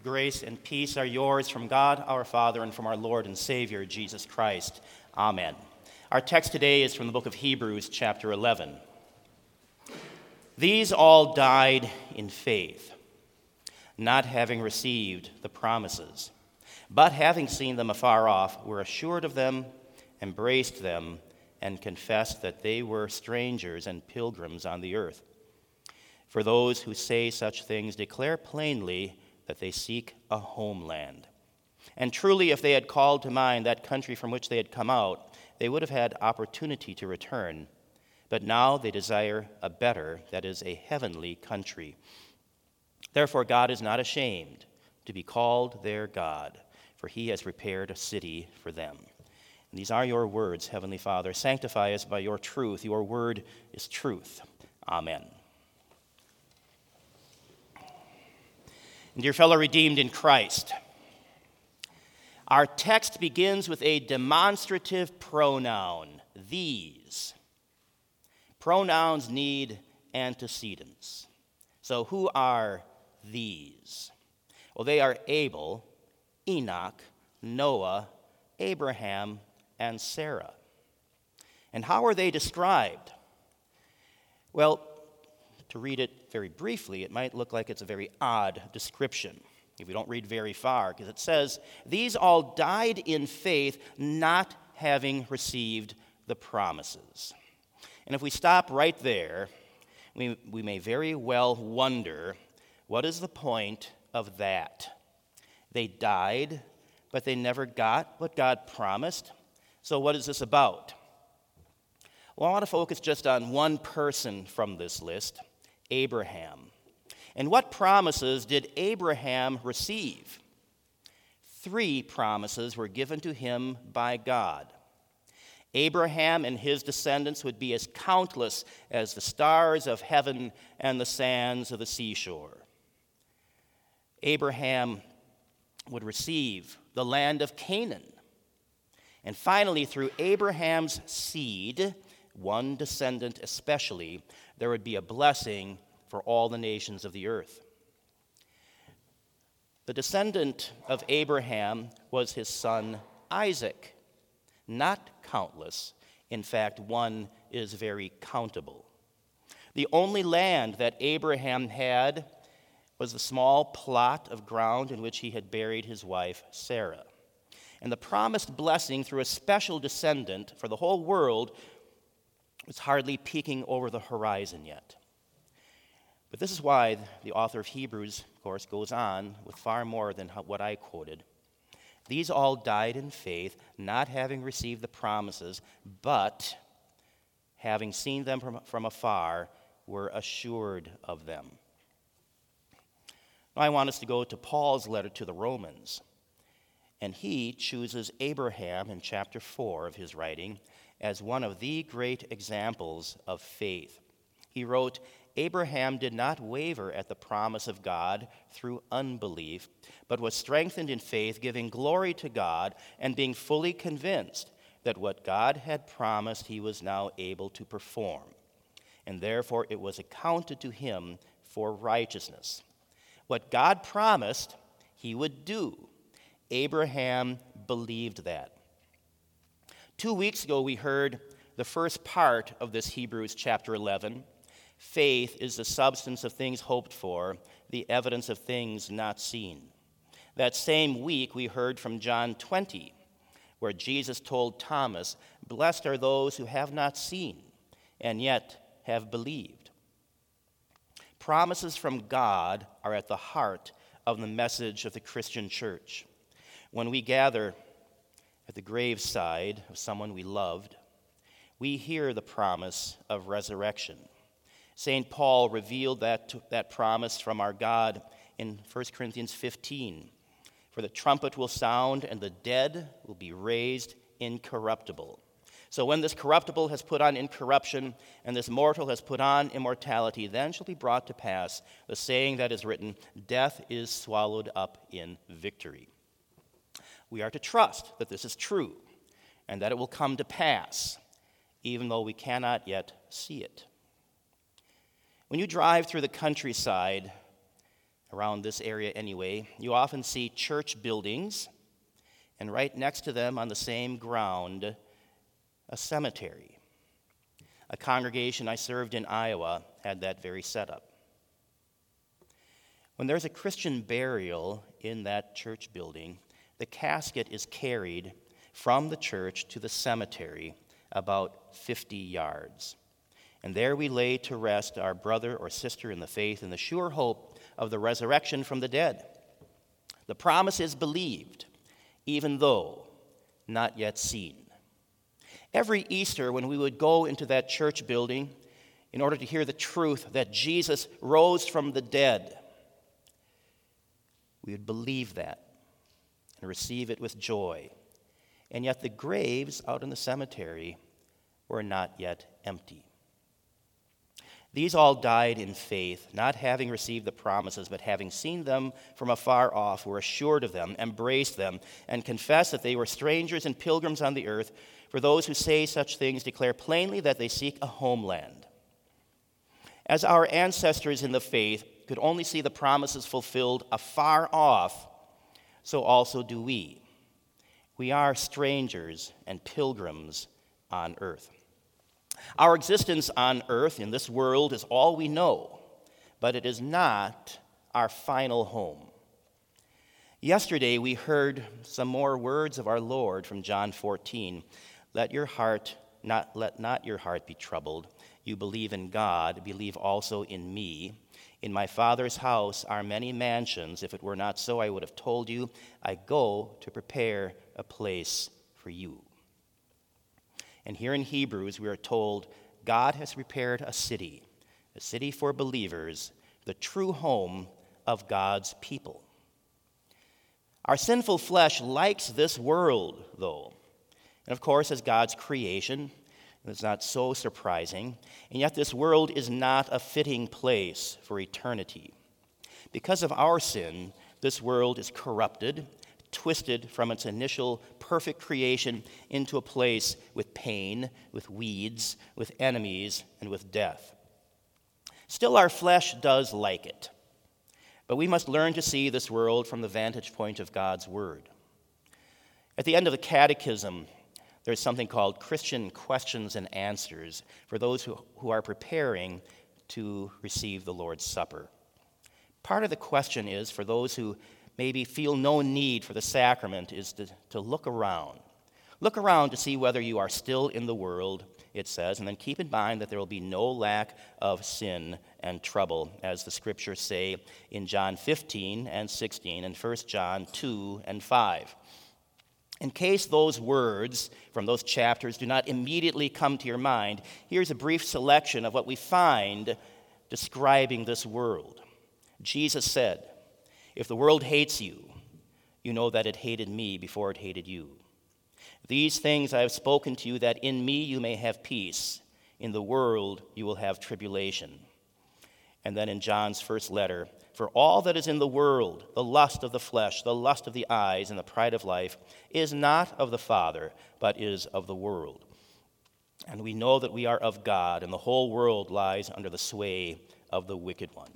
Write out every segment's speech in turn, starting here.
Grace and peace are yours from God our Father and from our Lord and Savior, Jesus Christ. Amen. Our text today is from the book of Hebrews, chapter 11. These all died in faith, not having received the promises, but having seen them afar off, were assured of them, embraced them, and confessed that they were strangers and pilgrims on the earth. For those who say such things declare plainly that they seek a homeland. And truly, if they had called to mind that country from which they had come out, they would have had opportunity to return. But now they desire a better, that is, a heavenly country. Therefore, God is not ashamed to be called their God, for he has prepared a city for them. And these are your words, Heavenly Father. Sanctify us by your truth. Your word is truth. Amen. And dear fellow redeemed in Christ, our text begins with a demonstrative pronoun, these. Pronouns need antecedents. So who are these? Well, they are Abel, Enoch, Noah, Abraham, and Sarah. And how are they described? Well, to read it very briefly, it might look like it's a very odd description if we don't read very far, because it says, these all died in faith, not having received the promises. And if we stop right there, we may very well wonder, what is the point of that? They died, but they never got what God promised. So what is this about? Well, I want to focus just on one person from this list, Abraham. And what promises did Abraham receive? 3 promises were given to him by God. Abraham and his descendants would be as countless as the stars of heaven and the sands of the seashore. Abraham would receive the land of Canaan. And finally, through Abraham's seed, one descendant especially, there would be a blessing for all the nations of the earth. The descendant of Abraham was his son Isaac. Not countless. In fact, one is very countable. The only land that Abraham had was the small plot of ground in which he had buried his wife Sarah. And the promised blessing through a special descendant for the whole world was hardly peeking over the horizon yet. But this is why the author of Hebrews, of course, goes on with far more than what I quoted. These all died in faith, not having received the promises, but having seen them from afar, were assured of them. Now I want us to go to Paul's letter to the Romans. And he chooses Abraham in chapter 4 of his writing as one of the great examples of faith. He wrote, Abraham did not waver at the promise of God through unbelief, but was strengthened in faith, giving glory to God, and being fully convinced that what God had promised he was now able to perform. And therefore it was accounted to him for righteousness. What God promised, he would do. Abraham believed that. 2 weeks ago, we heard the first part of this Hebrews chapter 11. Faith is the substance of things hoped for, the evidence of things not seen. That same week, we heard from John 20, where Jesus told Thomas, blessed are those who have not seen and yet have believed. Promises from God are at the heart of the message of the Christian church. When we gather at the graveside of someone we loved, we hear the promise of resurrection. St. Paul revealed that promise from our God in 1 Corinthians 15. For the trumpet will sound, and the dead will be raised incorruptible. So when this corruptible has put on incorruption, and this mortal has put on immortality, then shall be brought to pass the saying that is written, death is swallowed up in victory. We are to trust that this is true, and that it will come to pass, even though we cannot yet see it. When you drive through the countryside around this area anyway, you often see church buildings, and right next to them on the same ground, a cemetery. A congregation I served in Iowa had that very setup. When there's a Christian burial in that church building, the casket is carried from the church to the cemetery about 50 yards. And there we lay to rest our brother or sister in the faith in the sure hope of the resurrection from the dead. The promise is believed, even though not yet seen. Every Easter, when we would go into that church building in order to hear the truth that Jesus rose from the dead, we would believe that and receive it with joy. And yet the graves out in the cemetery were not yet empty. These all died in faith, not having received the promises, but having seen them from afar off, were assured of them, embraced them, and confessed that they were strangers and pilgrims on the earth. For those who say such things declare plainly that they seek a homeland. As our ancestors in the faith could only see the promises fulfilled afar off, so also do we. We are strangers and pilgrims on earth. Our existence on earth in this world is all we know, but it is not our final home. Yesterday we heard some more words of our Lord from John 14. Let not your heart be troubled. You believe in God, believe also in me. In my Father's house are many mansions. If it were not so, I would have told you. I go to prepare a place for you. And here in Hebrews, we are told God has prepared a city for believers, the true home of God's people. Our sinful flesh likes this world, though. And of course, as God's creation, it's not so surprising. And yet this world is not a fitting place for eternity. Because of our sin, this world is corrupted, twisted from its initial perfect creation into a place with pain, with weeds, with enemies, and with death. Still, our flesh does like it. But we must learn to see this world from the vantage point of God's Word. At the end of the Catechism, there's something called Christian Questions and Answers for those who are preparing to receive the Lord's Supper. Part of the question is, for those who maybe feel no need for the sacrament, is to look around. Look around to see whether you are still in the world, it says, and then keep in mind that there will be no lack of sin and trouble, as the scriptures say in John 15 and 16 and 1 John 2 and 5. In case those words from those chapters do not immediately come to your mind, here's a brief selection of what we find describing this world. Jesus said, "If the world hates you, you know that it hated me before it hated you. These things I have spoken to you, that in me you may have peace. In the world you will have tribulation." And then in John's first letter, "For all that is in the world, the lust of the flesh, the lust of the eyes, and the pride of life, is not of the Father, but is of the world. And we know that we are of God, and the whole world lies under the sway of the wicked one."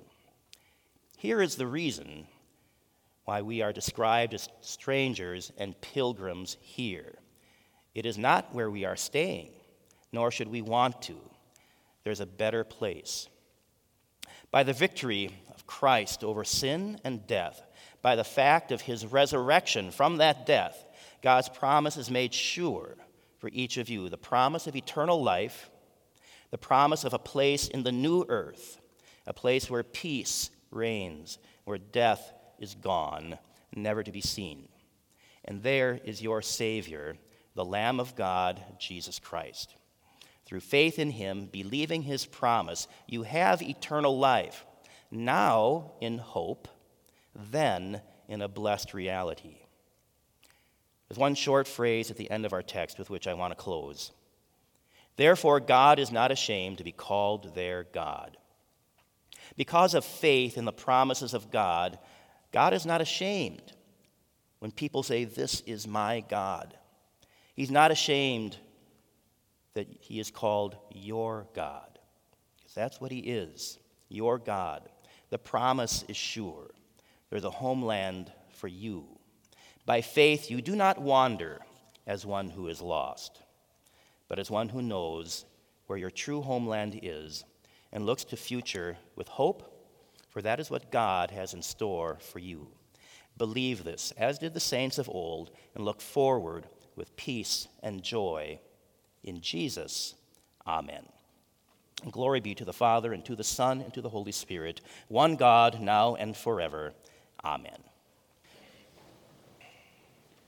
Here is the reason why we are described as strangers and pilgrims here. It is not where we are staying, nor should we want to. There's a better place. By the victory of Christ over sin and death, by the fact of his resurrection from that death, God's promise is made sure for each of you. The promise of eternal life, the promise of a place in the new earth, a place where peace reigns, where death is gone, never to be seen. And there is your Savior, the Lamb of God, Jesus Christ. Through faith in him, believing his promise, you have eternal life, now in hope, then in a blessed reality. There's one short phrase at the end of our text with which I want to close. Therefore, God is not ashamed to be called their God. Because of faith in the promises of God, God is not ashamed when people say, "This is my God." He's not ashamed that he is called your God, because that's what he is, your God. The promise is sure. There's a homeland for you. By faith, you do not wander as one who is lost, but as one who knows where your true homeland is and looks to future with hope, for that is what God has in store for you. Believe this, as did the saints of old, and look forward with peace and joy in Jesus. Amen. And glory be to the Father, and to the Son, and to the Holy Spirit, one God, now and forever. Amen.